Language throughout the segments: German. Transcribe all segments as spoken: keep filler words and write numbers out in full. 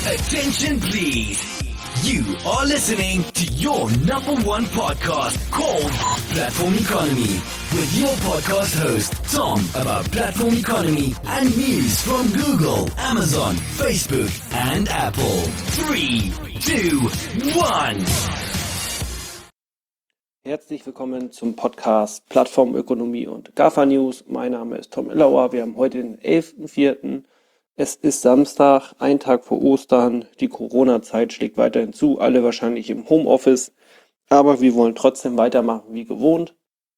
Attention please. You are listening to your number one podcast called Platform Economy with your podcast host Tom about platform economy and news from Google, Amazon, Facebook and Apple. Three, two, one. Herzlich willkommen zum Podcast Plattformökonomie und GAFA News. Mein Name ist Tom Illauer. Wir haben heute den elften vierten Es ist Samstag, ein Tag vor Ostern. Die Corona-Zeit schlägt weiterhin zu, alle wahrscheinlich im Homeoffice. Aber wir wollen trotzdem weitermachen wie gewohnt.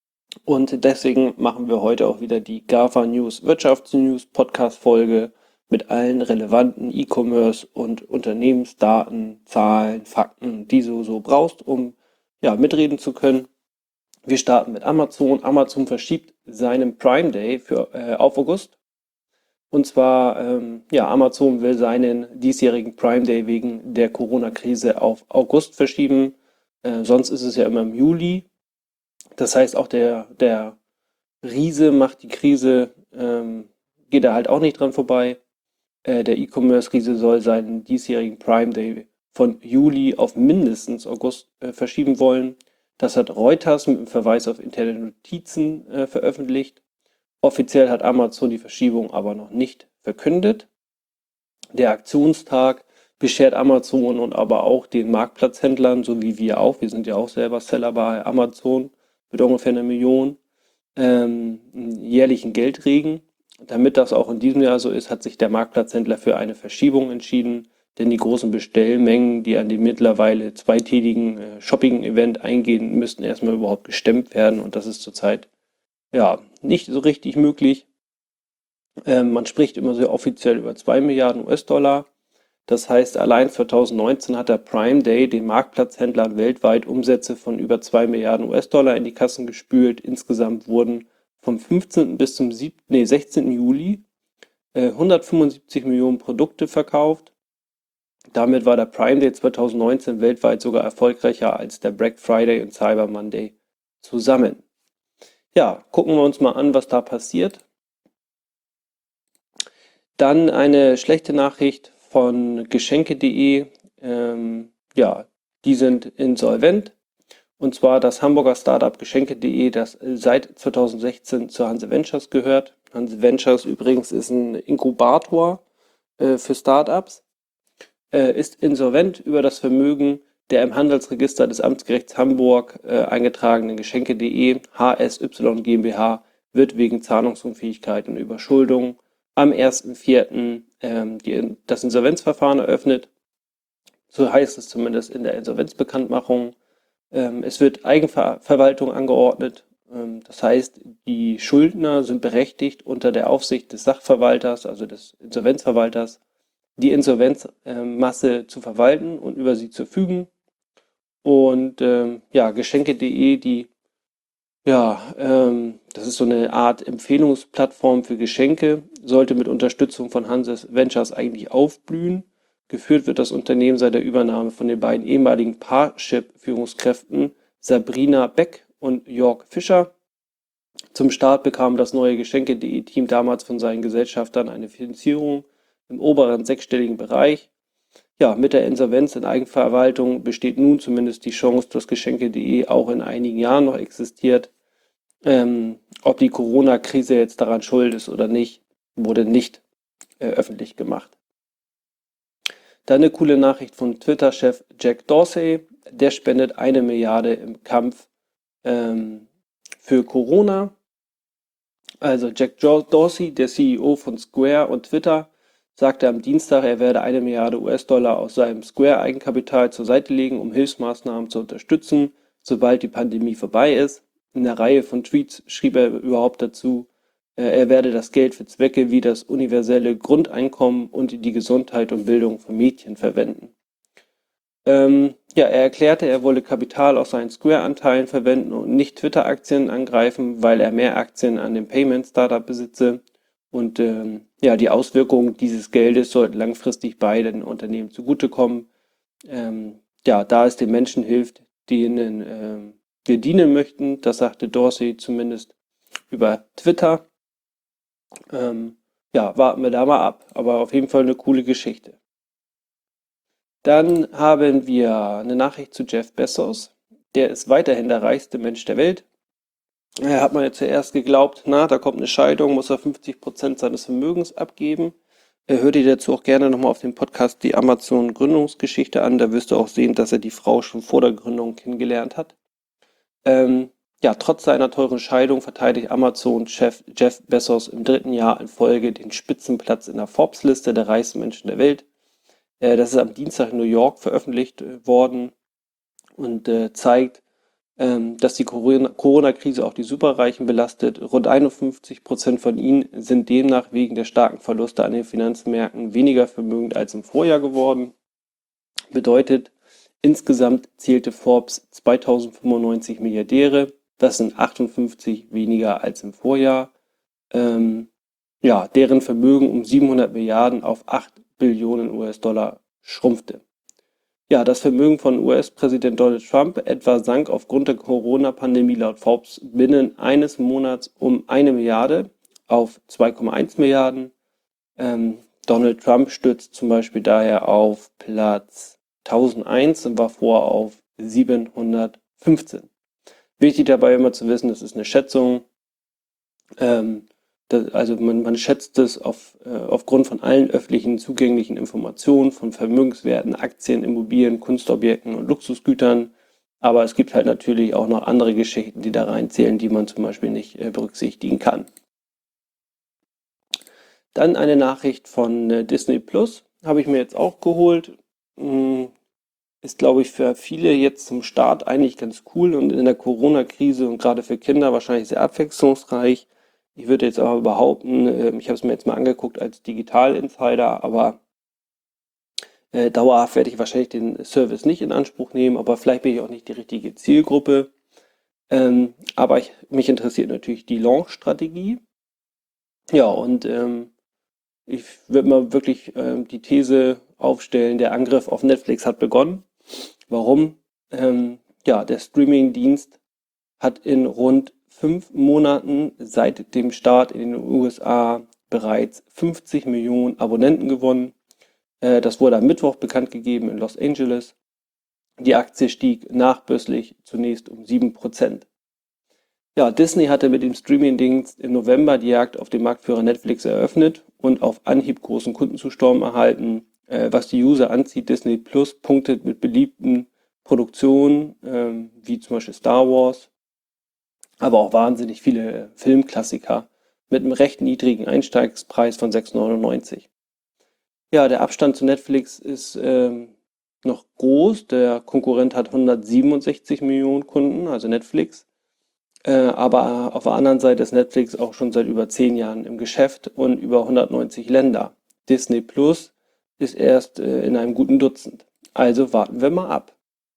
Und deswegen machen wir heute auch wieder die GAFA News Wirtschaftsnews Podcast-Folge mit allen relevanten E-Commerce und Unternehmensdaten, Zahlen, Fakten, die du so brauchst, um ja, mitreden zu können. Wir starten mit Amazon. Amazon verschiebt seinen Prime Day für, äh, auf August. Und zwar, ähm, ja, Amazon will seinen diesjährigen Prime Day wegen der Corona-Krise auf August verschieben. Äh, sonst ist es ja immer im Juli. Das heißt, auch der, der Riese macht die Krise, ähm, geht da halt auch nicht dran vorbei. Äh, der E-Commerce-Riese soll seinen diesjährigen Prime Day von Juli auf mindestens August äh, verschieben wollen. Das hat Reuters mit dem Verweis auf interne Notizen äh, veröffentlicht. Offiziell hat Amazon die Verschiebung aber noch nicht verkündet. Der Aktionstag beschert Amazon und aber auch den Marktplatzhändlern, so wie wir auch, wir sind ja auch selber Seller bei Amazon mit ungefähr einer Million, ähm, einen jährlichen Geldregen. Damit das auch in diesem Jahr so ist, hat sich der Marktplatzhändler für eine Verschiebung entschieden, denn die großen Bestellmengen, die an dem mittlerweile zweitägigen äh, Shopping-Event eingehen, müssten erstmal überhaupt gestemmt werden und das ist zurzeit ja nicht so richtig möglich. Ähm, man spricht immer sehr offiziell über zwei Milliarden U S-Dollar. Das heißt, allein zweitausendneunzehn hat der Prime Day den Marktplatzhändlern weltweit Umsätze von über zwei Milliarden U S-Dollar in die Kassen gespült. Insgesamt wurden vom fünfzehnten bis zum siebten, nee, sechzehnten Juli äh, hundertfünfundsiebzig Millionen Produkte verkauft. Damit war der Prime Day zweitausendneunzehn weltweit sogar erfolgreicher als der Black Friday und Cyber Monday zusammen. Ja, gucken wir uns mal an, was da passiert. Dann eine schlechte Nachricht von Geschenke punkt de. Ähm, ja, die sind insolvent. Und zwar das Hamburger Startup Geschenke punkt de, das seit zweitausendsechzehn zu Hanse Ventures gehört. Hanse Ventures übrigens ist ein Inkubator äh, für Startups. Äh, ist insolvent. Über das Vermögen der im Handelsregister des Amtsgerichts Hamburg äh, eingetragenen Geschenke punkt de H S Y GmbH wird wegen Zahlungsunfähigkeit und Überschuldung am ersten vierten Ähm, die, das Insolvenzverfahren eröffnet. So heißt es zumindest in der Insolvenzbekanntmachung. Ähm, es wird Eigenverwaltung angeordnet. Ähm, das heißt, die Schuldner sind berechtigt, unter der Aufsicht des Sachverwalters, also des Insolvenzverwalters, die Insolvenzmasse äh, zu verwalten und über sie zu verfügen. Und ähm, ja, Geschenke punkt de, die, ja, ähm, das ist so eine Art Empfehlungsplattform für Geschenke, sollte mit Unterstützung von Hanse Ventures eigentlich aufblühen. Geführt wird das Unternehmen seit der Übernahme von den beiden ehemaligen Parship-Führungskräften Sabrina Beck und Jörg Fischer. Zum Start bekam das neue Geschenke punkt de-Team damals von seinen Gesellschaftern eine Finanzierung im oberen sechsstelligen Bereich. Ja, mit der Insolvenz in Eigenverwaltung besteht nun zumindest die Chance, dass Geschenke punkt de auch in einigen Jahren noch existiert. Ähm, ob die Corona-Krise jetzt daran schuld ist oder nicht, wurde nicht äh, öffentlich gemacht. Dann eine coole Nachricht von Twitter-Chef Jack Dorsey. Der spendet eine Milliarde im Kampf ähm, für Corona. Also Jack Dorsey, der C E O von Square und Twitter, sagte am Dienstag, er werde eine Milliarde U S-Dollar aus seinem Square-Eigenkapital zur Seite legen, um Hilfsmaßnahmen zu unterstützen, sobald die Pandemie vorbei ist. In einer Reihe von Tweets schrieb er überhaupt dazu, äh, er werde das Geld für Zwecke wie das universelle Grundeinkommen und die Gesundheit und Bildung von Mädchen verwenden. Ähm, ja, er erklärte, er wolle Kapital aus seinen Square-Anteilen verwenden und nicht Twitter-Aktien angreifen, weil er mehr Aktien an dem Payment-Startup besitze. Und ähm, ja, die Auswirkungen dieses Geldes sollten langfristig beiden Unternehmen zugutekommen. Ähm, ja, da es den Menschen hilft, denen ähm, wir dienen möchten, das sagte Dorsey zumindest über Twitter. Ähm, ja, warten wir da mal ab. Aber auf jeden Fall eine coole Geschichte. Dann haben wir eine Nachricht zu Jeff Bezos. Der ist weiterhin der reichste Mensch der Welt. Er hat man ja zuerst geglaubt, na, da kommt eine Scheidung, muss er fünfzig Prozent seines Vermögens abgeben. Er hört dir dazu auch gerne nochmal auf dem Podcast die Amazon-Gründungsgeschichte an. Da wirst du auch sehen, dass er die Frau schon vor der Gründung kennengelernt hat. Ähm, ja, trotz seiner teuren Scheidung verteidigt Amazon-Chef Jeff Bezos im dritten Jahr in Folge den Spitzenplatz in der Forbes-Liste der reichsten Menschen der Welt. Äh, das ist am Dienstag in New York veröffentlicht äh, worden und äh, zeigt, ähm, dass die Corona- Corona-Krise auch die Superreichen belastet. Rund einundfünfzig Prozent von ihnen sind demnach wegen der starken Verluste an den Finanzmärkten weniger vermögend als im Vorjahr geworden. Bedeutet, insgesamt zählte Forbes zweitausendfünfundneunzig Milliardäre. Das sind achtundfünfzig weniger als im Vorjahr. Ähm, ja, deren Vermögen um siebenhundert Milliarden auf acht Billionen U S-Dollar schrumpfte. Ja, das Vermögen von U S-Präsident Donald Trump etwa sank aufgrund der Corona-Pandemie laut Forbes binnen eines Monats um eine Milliarde auf zwei Komma eins Milliarden. Ähm, Donald Trump stürzt zum Beispiel daher auf Platz tausendeins und war vorher auf siebenhundertfünfzehn. Wichtig dabei immer zu wissen, das ist eine Schätzung. Ähm, das, also man, man schätzt es auf, äh, aufgrund von allen öffentlichen zugänglichen Informationen, von Vermögenswerten, Aktien, Immobilien, Kunstobjekten und Luxusgütern. Aber es gibt halt natürlich auch noch andere Geschichten, die da reinzählen, die man zum Beispiel nicht äh, berücksichtigen kann. Dann eine Nachricht von äh, Disney Plus, habe ich mir jetzt auch geholt. Hm, ist, glaube ich, für viele jetzt zum Start eigentlich ganz cool und in der Corona-Krise und gerade für Kinder wahrscheinlich sehr abwechslungsreich. Ich würde jetzt aber behaupten, äh, ich habe es mir jetzt mal angeguckt als Digital-Insider, aber äh, dauerhaft werde ich wahrscheinlich den Service nicht in Anspruch nehmen, aber vielleicht bin ich auch nicht die richtige Zielgruppe. Ähm, aber ich, mich interessiert natürlich die Launch-Strategie. Ja, und ähm, ich würde mal wirklich ähm, die These aufstellen, der Angriff auf Netflix hat begonnen. Warum? Ähm, ja, der Streaming-Dienst hat in rund fünf Monaten seit dem Start in den U S A bereits fünfzig Millionen Abonnenten gewonnen. Äh, das wurde am Mittwoch bekannt gegeben in Los Angeles. Die Aktie stieg nachbörslich zunächst um sieben Prozent. Ja, Disney hatte mit dem Streaming-Dienst im November die Jagd auf den Marktführer Netflix eröffnet und auf Anhieb großen Kundenzusturm erhalten. Äh, was die User anzieht, Disney Plus punktet mit beliebten Produktionen, ähm, wie zum Beispiel Star Wars, aber auch wahnsinnig viele Filmklassiker mit einem recht niedrigen Einsteigspreis von sechs neunundneunzig. Ja, der Abstand zu Netflix ist ähm, noch groß. Der Konkurrent hat hundertsiebenundsechzig Millionen Kunden, also Netflix. Äh, aber auf der anderen Seite ist Netflix auch schon seit über zehn Jahren im Geschäft und über hundertneunzig Länder. Disney Plus ist erst äh, in einem guten Dutzend. Also warten wir mal ab.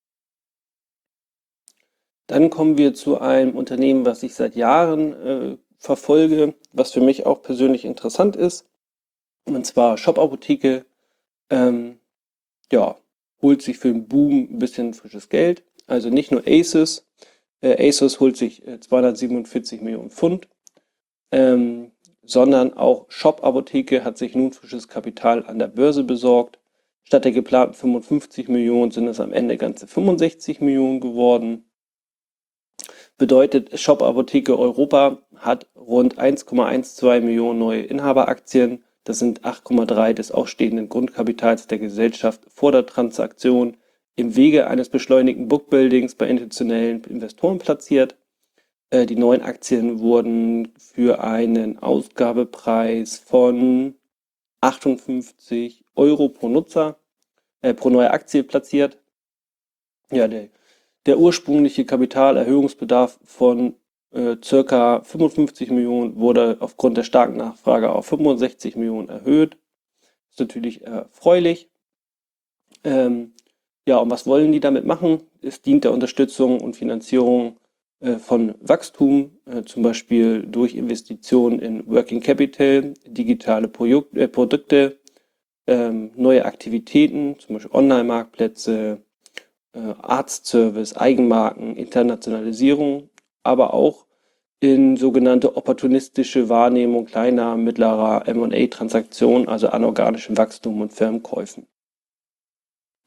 Dann kommen wir zu einem Unternehmen, was ich seit Jahren äh, verfolge, was für mich auch persönlich interessant ist. Und zwar Shop Apotheke. Ähm, ja, holt sich für den Boom ein bisschen frisches Geld. Also nicht nur Asus. Äh, Asus holt sich äh, zweihundertsiebenundvierzig Millionen Pfund. Ähm, sondern auch Shop Apotheke hat sich nun frisches Kapital an der Börse besorgt. Statt der geplanten fünfundfünfzig Millionen sind es am Ende ganze fünfundsechzig Millionen geworden. Bedeutet, Shop Apotheke Europa hat rund eins Komma zwölf Millionen neue Inhaberaktien. Das sind acht Komma drei des ausstehenden Grundkapitals der Gesellschaft vor der Transaktion im Wege eines beschleunigten Bookbuildings bei institutionellen Investoren platziert. Äh, die neuen Aktien wurden für einen Ausgabepreis von achtundfünfzig Euro pro Nutzer, äh, pro neue Aktie platziert. Ja, der Der ursprüngliche Kapitalerhöhungsbedarf von äh, circa fünfundfünfzig Millionen wurde aufgrund der starken Nachfrage auf fünfundsechzig Millionen erhöht. Ist natürlich erfreulich. Ähm, ja, und was wollen die damit machen? Es dient der Unterstützung und Finanzierung äh, von Wachstum, äh, zum Beispiel durch Investitionen in Working Capital, digitale Projek äh, Produkte, ähm, neue Aktivitäten, zum Beispiel Online-Marktplätze, Arztservice, Eigenmarken, Internationalisierung, aber auch in sogenannte opportunistische Wahrnehmung kleiner, mittlerer M und A-Transaktionen, also anorganischem Wachstum und Firmenkäufen.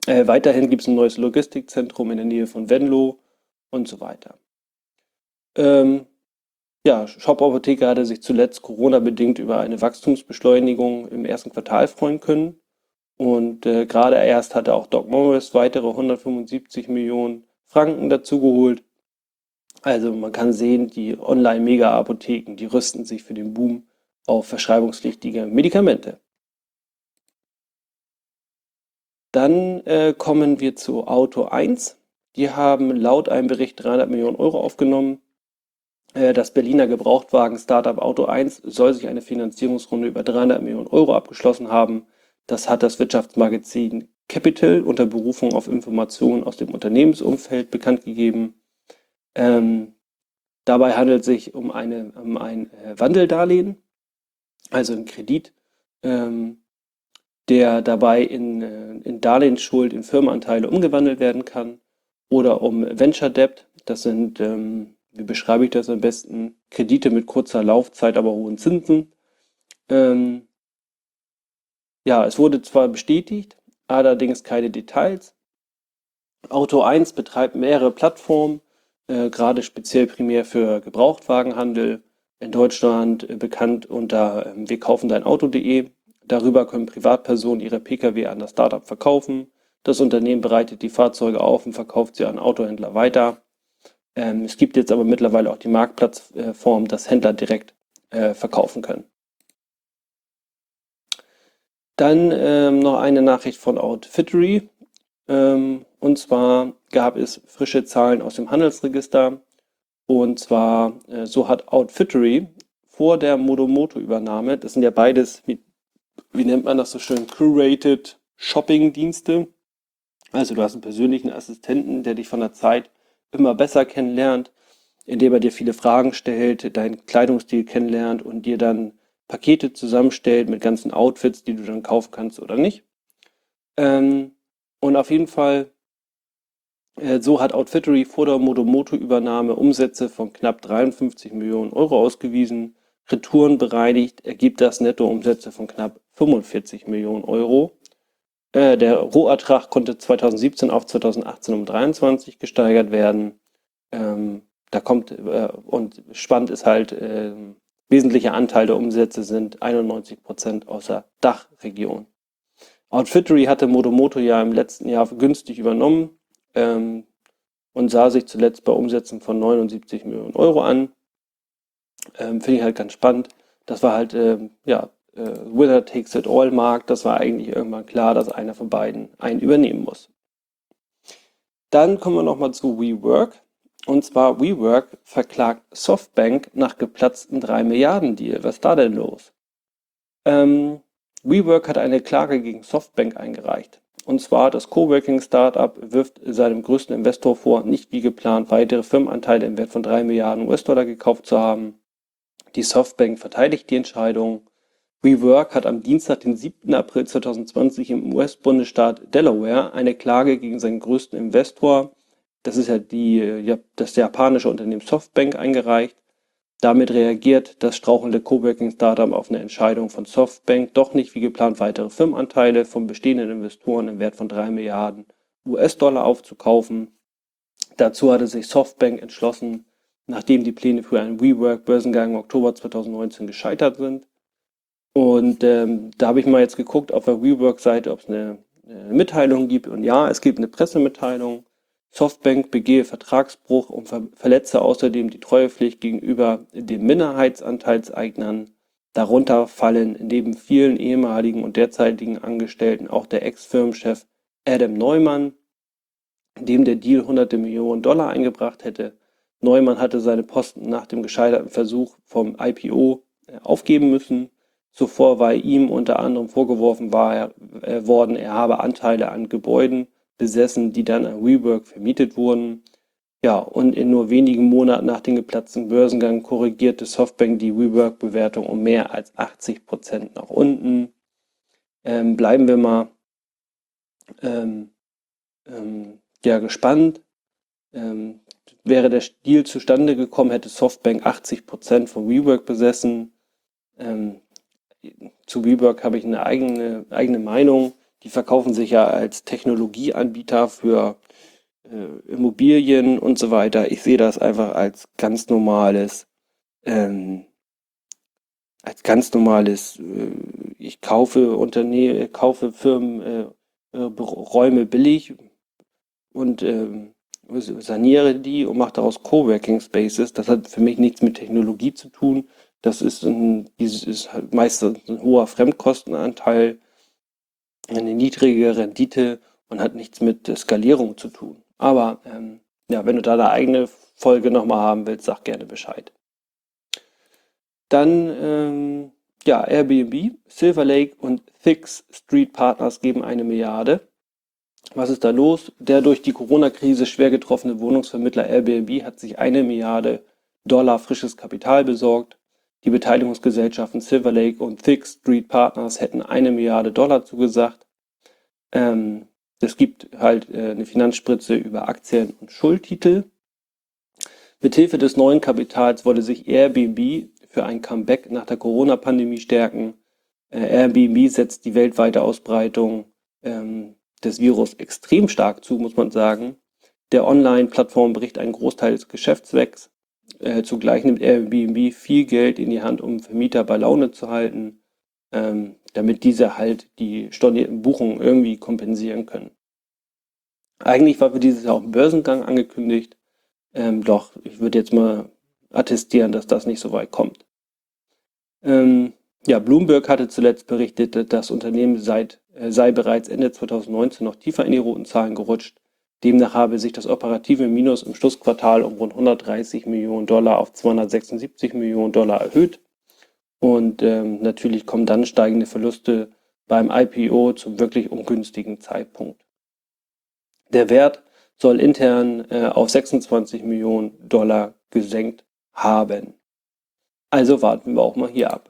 Äh, weiterhin gibt es ein neues Logistikzentrum in der Nähe von Venlo und so weiter. Ähm, ja, Shop Apotheke hatte sich zuletzt Corona-bedingt über eine Wachstumsbeschleunigung im ersten Quartal freuen können. Und äh, gerade erst hatte auch Doc Morris weitere hundertfünfundsiebzig Millionen Franken dazugeholt. Also man kann sehen, die Online-Mega-Apotheken, die rüsten sich für den Boom auf verschreibungspflichtige Medikamente. Dann äh, kommen wir zu Auto eins. Die haben laut einem Bericht dreihundert Millionen Euro aufgenommen. Äh, das Berliner Gebrauchtwagen-Startup Auto eins soll sich eine Finanzierungsrunde über dreihundert Millionen Euro abgeschlossen haben. Das hat das Wirtschaftsmagazin Capital unter Berufung auf Informationen aus dem Unternehmensumfeld bekannt gegeben. Ähm, dabei handelt es sich um, eine, um ein äh, Wandeldarlehen, also ein Kredit, ähm, der dabei in, äh, in Darlehensschuld in Firmenanteile umgewandelt werden kann, oder um Venture Debt. Das sind, ähm, wie beschreibe ich das am besten, Kredite mit kurzer Laufzeit, aber hohen Zinsen. Ähm, ja, es wurde zwar bestätigt, allerdings keine Details. Auto eins betreibt mehrere Plattformen, äh, gerade speziell primär für Gebrauchtwagenhandel, in Deutschland äh, bekannt unter äh, wir kaufen dein Auto punkt de. Darüber können Privatpersonen ihre Pkw an das Startup verkaufen. Das Unternehmen bereitet die Fahrzeuge auf und verkauft sie an Autohändler weiter. Ähm, es gibt jetzt aber mittlerweile auch die Marktplatzform, äh, dass Händler direkt äh, verkaufen können. Dann ähm, noch eine Nachricht von Outfittery. Ähm, und zwar gab es frische Zahlen aus dem Handelsregister. Und zwar, äh, so hat Outfittery vor der Modomoto-Übernahme, das sind ja beides, wie, wie nennt man das so schön, curated Shopping-Dienste. Also du hast einen persönlichen Assistenten, der dich von der Zeit immer besser kennenlernt, indem er dir viele Fragen stellt, deinen Kleidungsstil kennenlernt und dir dann Pakete zusammenstellt mit ganzen Outfits, die du dann kaufen kannst oder nicht. Ähm, und auf jeden Fall, äh, so hat Outfittery vor der Modomoto-Übernahme Umsätze von knapp dreiundfünfzig Millionen Euro ausgewiesen. Retouren bereinigt ergibt das Nettoumsätze von knapp fünfundvierzig Millionen Euro. Äh, der Rohertrag konnte zweitausendsiebzehn auf zweitausendachtzehn um dreiundzwanzig gesteigert werden. Ähm, da kommt, äh, und spannend ist halt, äh, wesentlicher Anteil der Umsätze sind einundneunzig Prozent aus der Dachregion. Outfittery hatte Modomoto ja im letzten Jahr günstig übernommen ähm, und sah sich zuletzt bei Umsätzen von neunundsiebzig Millionen Euro an. Ähm, Finde ich halt ganz spannend. Das war halt, ähm, ja, äh, Winner takes it all Markt. Das war eigentlich irgendwann klar, dass einer von beiden einen übernehmen muss. Dann kommen wir nochmal zu WeWork. Und zwar WeWork verklagt Softbank nach geplatzten drei Milliarden Deal. Was ist da denn los? Ähm, WeWork hat eine Klage gegen Softbank eingereicht. Und zwar das Coworking-Startup wirft seinem größten Investor vor, nicht wie geplant weitere Firmenanteile im Wert von drei Milliarden U S-Dollar gekauft zu haben. Die Softbank verteidigt die Entscheidung. WeWork hat am Dienstag, den siebten April zweitausendzwanzig im U S-Bundesstaat Delaware eine Klage gegen seinen größten Investor, das ist ja die, ja, das japanische Unternehmen Softbank, eingereicht. Damit reagiert das strauchelnde Coworking-Startup auf eine Entscheidung von Softbank, doch nicht wie geplant weitere Firmenanteile von bestehenden Investoren im Wert von drei Milliarden U S-Dollar aufzukaufen. Dazu hatte sich Softbank entschlossen, nachdem die Pläne für einen WeWork-Börsengang im Oktober zweitausendneunzehn gescheitert sind. Und ähm, da habe ich mal jetzt geguckt auf der WeWork-Seite, ob es eine, eine Mitteilung gibt. Und ja, es gibt eine Pressemitteilung. Softbank begehe Vertragsbruch und ver verletze außerdem die Treuepflicht gegenüber den Minderheitsanteilseignern. Darunter fallen neben vielen ehemaligen und derzeitigen Angestellten auch der Ex-Firmenchef Adam Neumann, dem der Deal hunderte Millionen Dollar eingebracht hätte. Neumann hatte seine Posten nach dem gescheiterten Versuch vom I P O äh, aufgeben müssen. Zuvor war ihm unter anderem vorgeworfen war, äh, worden, er habe Anteile an Gebäuden besessen, die dann an WeWork vermietet wurden. Ja, und in nur wenigen Monaten nach dem geplatzten Börsengang korrigierte Softbank die WeWork-Bewertung um mehr als achtzig Prozent nach unten. Ähm, bleiben wir mal ähm, ähm, ja, gespannt. Ähm, wäre der Deal zustande gekommen, hätte Softbank achtzig Prozent von WeWork besessen. Ähm, zu WeWork habe ich eine eigene, eigene Meinung. die verkaufen sich ja als Technologieanbieter für äh, Immobilien und so weiter. Ich sehe das einfach als ganz normales, ähm, als ganz normales, äh, ich kaufe Unternehmen, kaufe Firmen, äh, äh, Räume billig und ähm, saniere die und mache daraus Coworking Spaces. Das hat für mich nichts mit Technologie zu tun. Das ist ein, dieses ist halt meistens ein hoher Fremdkostenanteil, eine niedrige Rendite und hat nichts mit äh, Skalierung zu tun. Aber ähm, ja, wenn du da eine eigene Folge nochmal haben willst, sag gerne Bescheid. Dann ähm, ja, Airbnb, Silver Lake und Six Street Partners geben eine Milliarde. Was ist da los? Der durch die Corona-Krise schwer getroffene Wohnungsvermittler Airbnb hat sich eine Milliarde Dollar frisches Kapital besorgt. Die Beteiligungsgesellschaften Silver Lake und Six Street Partners hätten eine Milliarde Dollar zugesagt. Ähm, es gibt halt äh, eine Finanzspritze über Aktien und Schuldtitel. Mithilfe des neuen Kapitals wolle sich Airbnb für ein Comeback nach der Corona-Pandemie stärken. Äh, Airbnb setzt die weltweite Ausbreitung ähm, des Virus extrem stark zu, muss man sagen. Der Online-Plattform bricht einen Großteil des Geschäftszwecks. Äh, zugleich nimmt Airbnb viel Geld in die Hand, um Vermieter bei Laune zu halten, ähm, damit diese halt die stornierten Buchungen irgendwie kompensieren können. Eigentlich war für dieses Jahr auch ein Börsengang angekündigt, ähm, doch ich würde jetzt mal attestieren, dass das nicht so weit kommt. Ähm, ja, Bloomberg hatte zuletzt berichtet, dass das Unternehmen seit, äh, sei bereits Ende zweitausendneunzehn noch tiefer in die roten Zahlen gerutscht. Demnach habe sich das operative Minus im Schlussquartal um rund hundertdreißig Millionen Dollar auf zweihundertsechsundsiebzig Millionen Dollar erhöht. Und ähm, natürlich kommen dann steigende Verluste beim I P O zum wirklich ungünstigen Zeitpunkt. Der Wert soll intern äh, auf sechsundzwanzig Millionen Dollar gesenkt haben. Also warten wir auch mal hier ab.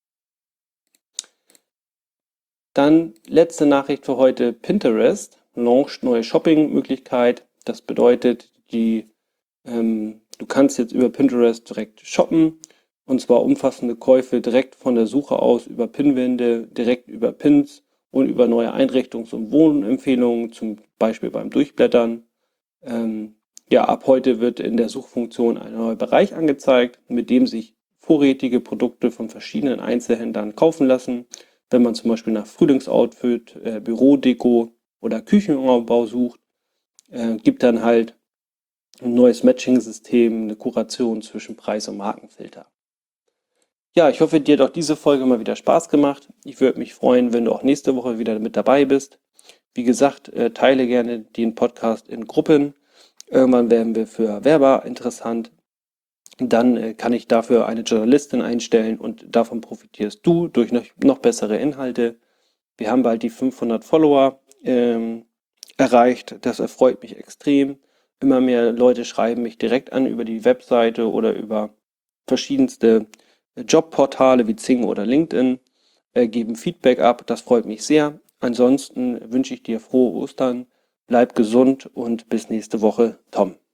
Dann letzte Nachricht für heute. Pinterest launcht neue Shopping-Möglichkeit. Das bedeutet, die, ähm, du kannst jetzt über Pinterest direkt shoppen. Und zwar umfassende Käufe direkt von der Suche aus über Pinwände, direkt über Pins und über neue Einrichtungs- und Wohnempfehlungen, zum Beispiel beim Durchblättern. Ähm, ja, ab heute wird in der Suchfunktion ein neuer Bereich angezeigt, mit dem sich vorrätige Produkte von verschiedenen Einzelhändlern kaufen lassen. Wenn man zum Beispiel nach Frühlingsoutfit, äh, Bürodeko oder Küchenaufbau sucht, äh, gibt dann halt ein neues Matching-System, eine Kuration zwischen Preis- und Markenfilter. Ja, ich hoffe, dir hat auch diese Folge mal wieder Spaß gemacht. Ich würde mich freuen, wenn du auch nächste Woche wieder mit dabei bist. Wie gesagt, äh, teile gerne den Podcast in Gruppen. Irgendwann werden wir für Werber interessant. Dann äh, kann ich dafür eine Journalistin einstellen und davon profitierst du durch noch, noch bessere Inhalte. Wir haben bald die fünfhundert Follower ähm, erreicht. Das erfreut mich extrem. Immer mehr Leute schreiben mich direkt an über die Webseite oder über verschiedenste Jobportale wie Xing oder LinkedIn, äh, geben Feedback ab. Das freut mich sehr. Ansonsten wünsche ich dir frohe Ostern, bleib gesund und bis nächste Woche. Tom.